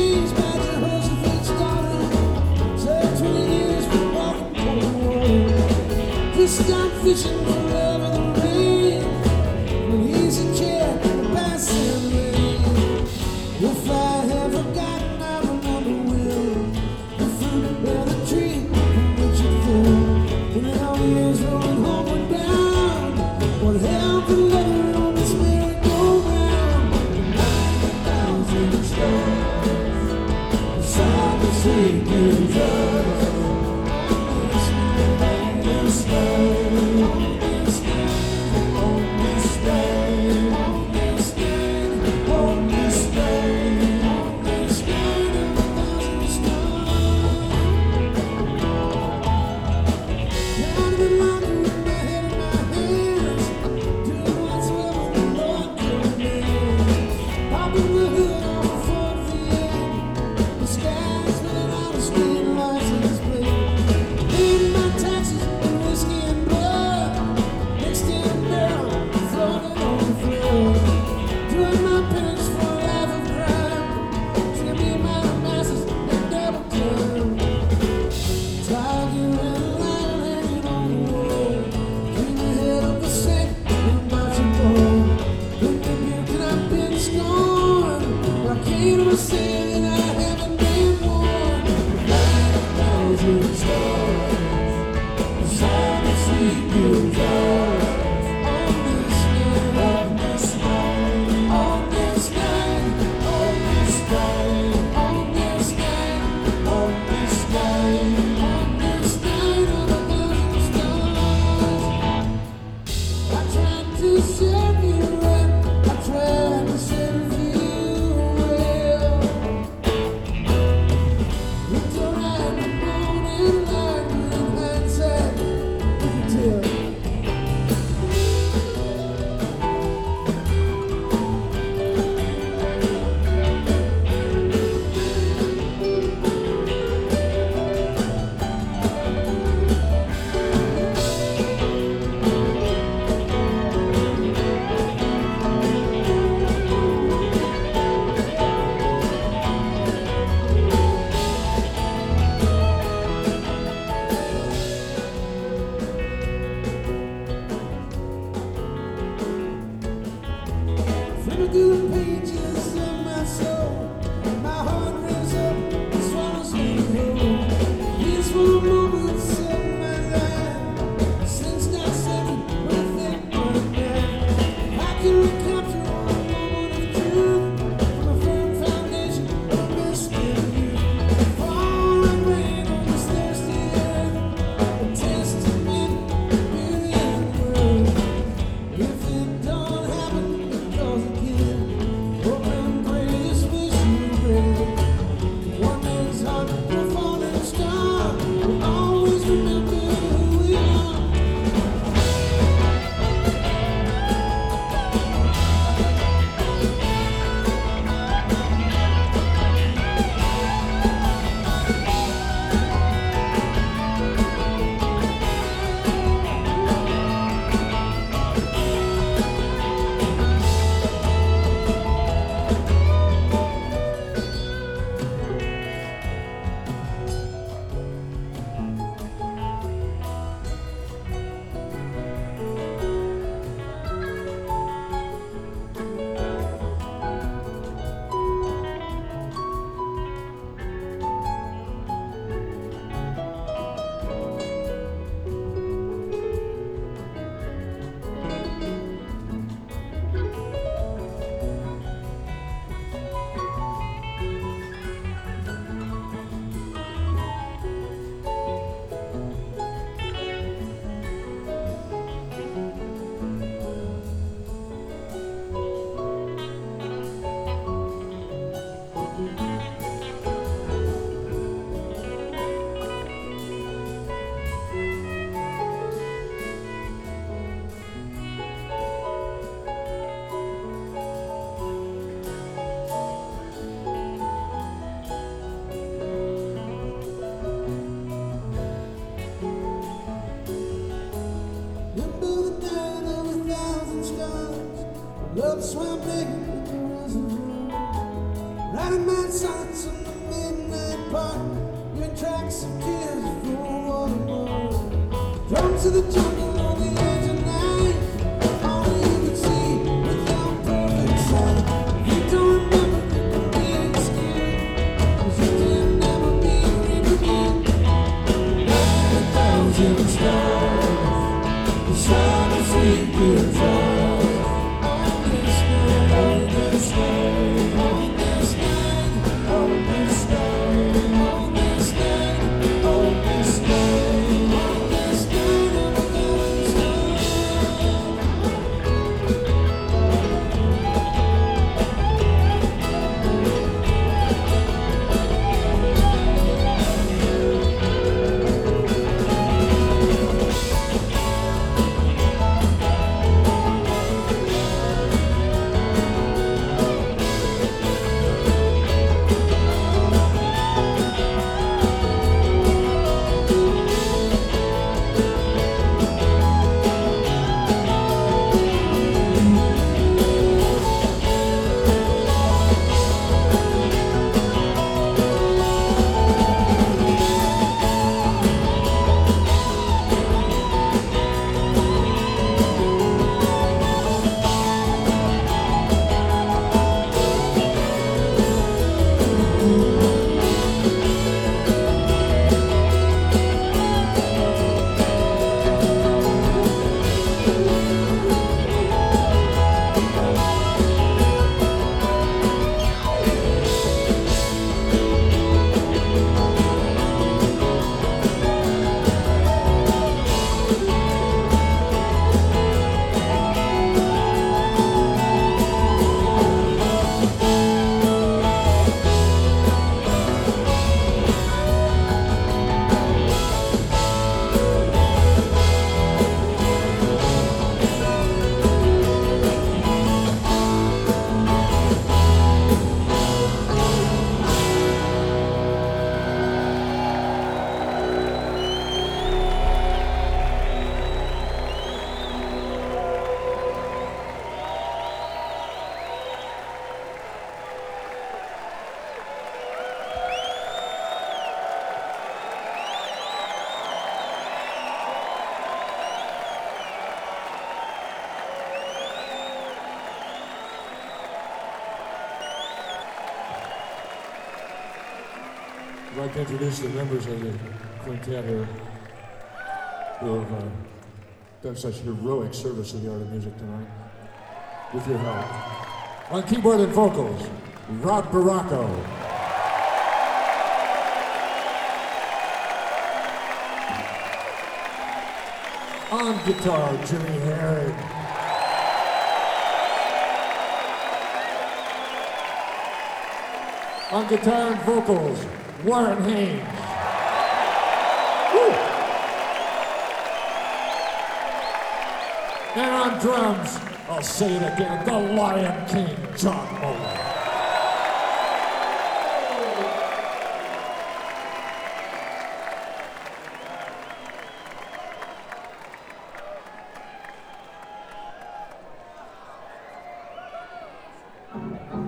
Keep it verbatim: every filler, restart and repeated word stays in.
trees, imagine her she thinks started. Say twenty years for walking on the water. Just stop fishing for love in the rain. When he's a kid, the passing lane. If I have forgotten, I remember will. The fruit of the tree from which it fell. When it all years rolling homeward bound, what hell could let her on this merry-go-round? Nine thousand stars beside the sinking jars. On this night, on this night, on this night, on this night, on this night, on this night, on this night of a thousand stars. Down in the locker with my head in my hands, doing what's well when the Lord commands. Popping the hood off a Ford Fiat, the sky's filling out a state license plate. Paying my taxes and whiskey and blood, mixed in a barrel, floating on the floor. Doing my penance for a life of crime, trimming my masses in double time. Tiger and a lion hanging on the wall, king ahead of the set in a marching ball. Been rebuked and I've been scorned, but I can't ever say that I haven't been warned. Nine thousand stars beside the sleeping jars. On this night, on this night, on this night, on this night, on this night, on this night, on this night of a thousand stars. I tried to serve you right, I tried to serve you well. Looked around the morning light, but in hindsight, you can tell. Flipping through the pages of my soul, my heart rings up and swallows me whole. These were the moments of my life, since not seven within one night. I can recapture one moment of truth from a firm foundation of misted youth. Fall and rain on this thirsty earth, a testament to beauty and worth. If it don't happen, it goes again. Open greatest wish you read. One man's heart, a falling star. We'll always remember who we are. Love swam naked in the reservoir, riding my side. lights on the midnight park, leaving tracks of tears for watermark. Drums of the jungle on the edge of night, only you can see without perfect sight. You don't remember being scared, 'cause you can never be free again. Nine thousand stars, the sun is sweet goodbye. I'd like to introduce the members of the quintet here who have uh, done such heroic service to the art of music tonight, with your help. On keyboard and vocals, Rob Baracco. On guitar, Jimmy Herring. On guitar and vocals, Warren Haynes. Woo. And on drums, I'll say it again, the Lion King, John Moeller. Thank you.